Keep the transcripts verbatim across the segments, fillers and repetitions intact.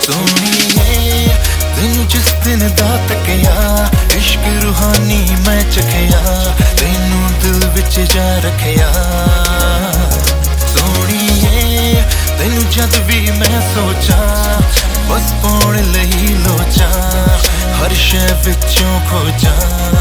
सोहणीए तेनू जिस दिन दा तकिया इश्क रूहानी मैं चखिया तेनू दिल विच जा रखिया सोहणीए तेनू जद भी मैं सोचा बस पाउण लई लोचा हर शै विचों खोजा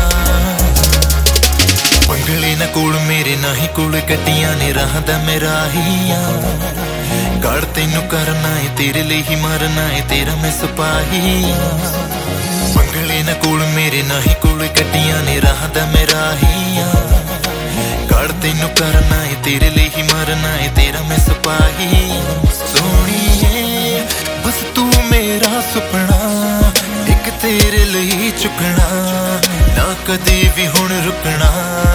पंगले ना कोल मेरे ना ही कोल गड्डियां ने राह दा मेरा ही गड़ तेनू करना है तेरे लिए ही मरना है तेरा मैं सिपाही पंगले ना कोल मेरे ना ही कोल गड्डियां ने राह दा मेरा ही गड़ तेनू करना है तेरे लिए ही मरना है तेरा मैं सिपाही सोहणीए बस तू मेरा सुपना एक तेरे लिए चुकना ना कदे भी हुण रुकना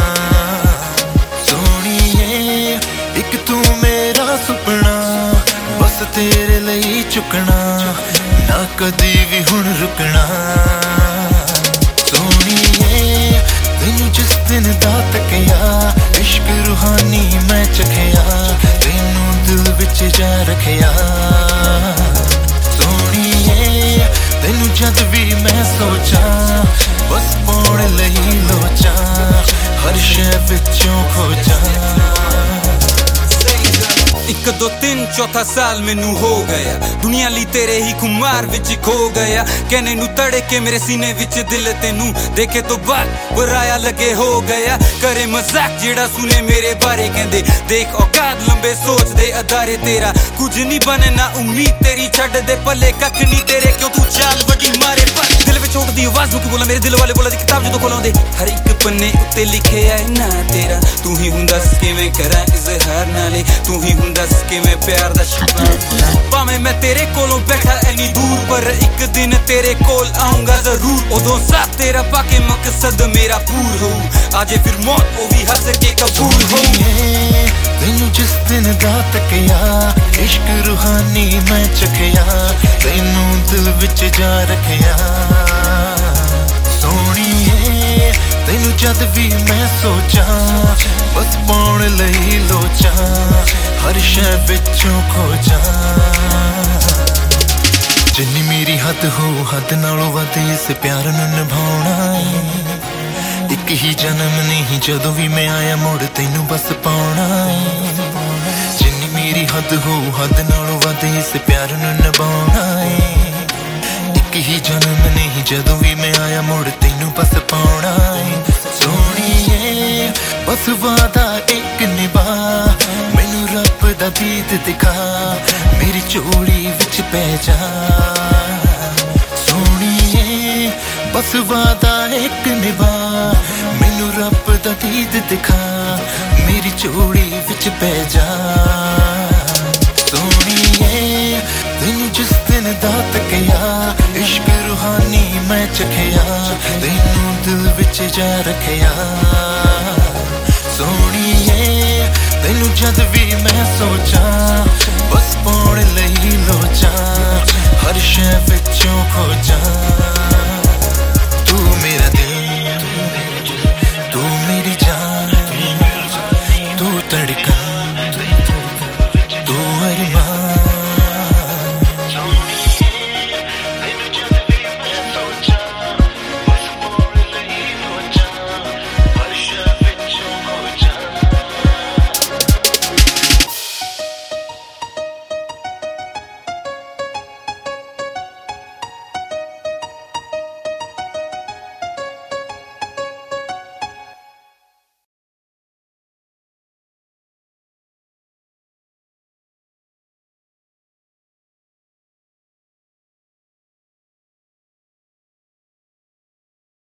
सोहणीए एक तू मेरा सुपना बस तेरे लिए चुकना ना कदे भी हुण रुकना सोहणीए तेनू जिस दिन दा तकिया इश्क रूहानी मैं चखिया तेनू दिल विच जा रखिया सोहणीए तेनू जद भी मैं सोचा बस पाउण लई लोचा हर शै विचों खोजा एक दो तीन चौथा साल मैनू हो गया दुनिया ली तेरे ही खुमार विच खो गया कहने नू तड़े के मेरे सीने विच दिल तेनू देखे तो बाद बुराया लगे हो गया करे मजाक जेड़ा सुने मेरे बारे कहंदे देख औकात लंबे सोच दे अदारे तेरा कुछ नहीं बने ना उम्मीद तेरी छड़ दे पले कख नहीं तेरे क्यों तू चाल बड़ी मारे पर दिल विच उठदी आवाज नू की बोला मेरे दिल वाले बोला दी किताब जो खोलांदे हर एक पन्ने उत्ते लिखे है ना तेरा तू ही हुंदा किवें करा इज़हार नाले तू ही दस के मैं प्यार दा शिकार भावें मैं तेरे कोलों बैठा इन्नी दूर पर एक दिन तेरे कोल आऊंगा जरूर उदों साथ तेरा पाके मकसद मेरा पूर हो आजे फिर मौत वो भी हंस के कबूल हो तेनू जिस दिन दा तकिया इश्क रूहानी मैं चखिया तेनू दिल विच जा रखिया सोहणीए तेनू जद भी मैं सोचा बस पाउण लई लोचा हर शै विचों खोजा जिन्नी मेरी हद हो हद नालों वध इस प्यार नूं निभाउणा एक ही जन्म नहीं जदों भी मैं आया मुड़ तेनू बस पाउणा जिन्नी मेरी हद हो हद नालों वध इस प्यार नूं निभाउणा एक ही जन्म नहीं जदों भी मैं आया मुड़ तेनू बस पाउणा सोहणीए बस वादा एक निभा मैनू रब दा दीद दिखा मेरी झोली विच पै जा सोहणीए बस वादा एक निभा मैनू रब दा दीद दिखा मेरी झोली विच पै जा सोहणीए तेनू जिस दिन दा तकिया इश्क रूहानी मैं चखिया तेनू दिल विच जा रखिया सोहणीए तेनू जद भी मैं सोचा बस पाउण लई लोचा हर शै विचों खोजा तू